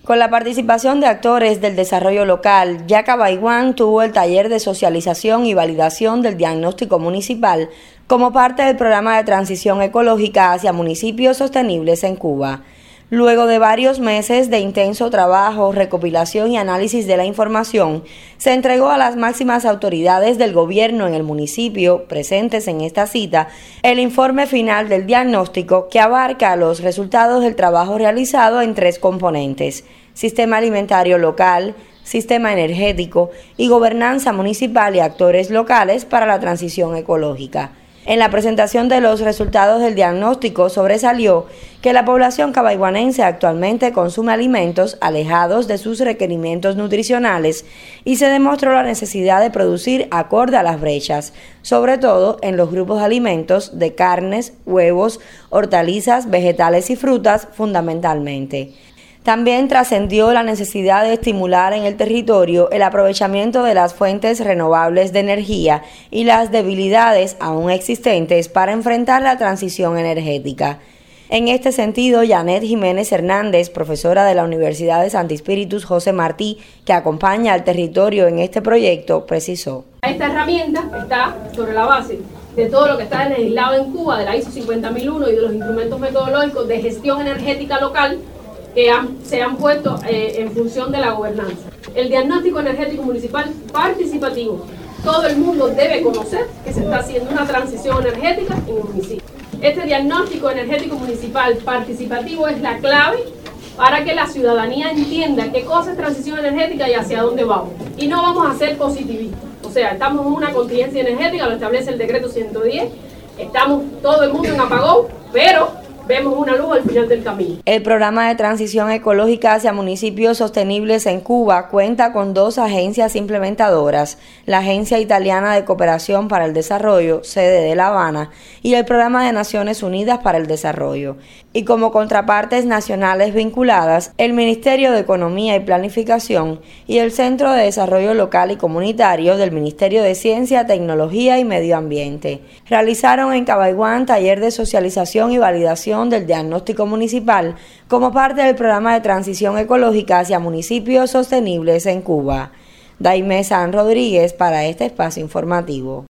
Con la participación de actores del desarrollo local, Yacabaiguán tuvo el taller de socialización y validación del diagnóstico municipal como parte del programa de transición ecológica hacia municipios sostenibles en Cuba. Luego de varios meses de intenso trabajo, recopilación y análisis de la información, se entregó a las máximas autoridades del gobierno en el municipio presentes en esta cita el informe final del diagnóstico que abarca los resultados del trabajo realizado en 3 componentes: sistema alimentario local, sistema energético y gobernanza municipal y actores locales para la transición ecológica. En la presentación de los resultados del diagnóstico sobresalió que la población cabaiguanense actualmente consume alimentos alejados de sus requerimientos nutricionales y se demostró la necesidad de producir acorde a las brechas, sobre todo en los grupos de alimentos de carnes, huevos, hortalizas, vegetales y frutas fundamentalmente. También trascendió la necesidad de estimular en el territorio el aprovechamiento de las fuentes renovables de energía y las debilidades aún existentes para enfrentar la transición energética. En este sentido, Janet Jiménez Hernández, profesora de la Universidad de Santi Spíritus José Martí, que acompaña al territorio en este proyecto, precisó: Esta herramienta está sobre la base de todo lo que está legislado en Cuba, de la ISO 50001 y de los instrumentos metodológicos de gestión energética local que se han puesto en función de la gobernanza. El diagnóstico energético municipal participativo. Todo el mundo debe conocer que se está haciendo una transición energética en el municipio. Este diagnóstico energético municipal participativo es la clave para que la ciudadanía entienda qué cosa es transición energética y hacia dónde vamos. Y no vamos a ser positivistas. O sea, estamos en una contingencia energética, lo establece el decreto 110, estamos todo el mundo en apagón, pero vemos una luz al final del camino. El programa de transición ecológica hacia municipios sostenibles en Cuba cuenta con 2 agencias implementadoras: la Agencia Italiana de Cooperación para el Desarrollo, sede de La Habana, y el Programa de Naciones Unidas para el Desarrollo. Y como contrapartes nacionales vinculadas, el Ministerio de Economía y Planificación y el Centro de Desarrollo Local y Comunitario del Ministerio de Ciencia, Tecnología y Medio Ambiente. Realizaron en Cabaiguán taller de socialización y validación del diagnóstico municipal como parte del programa de transición ecológica hacia municipios sostenibles en Cuba. Daimé San Rodríguez para este espacio informativo.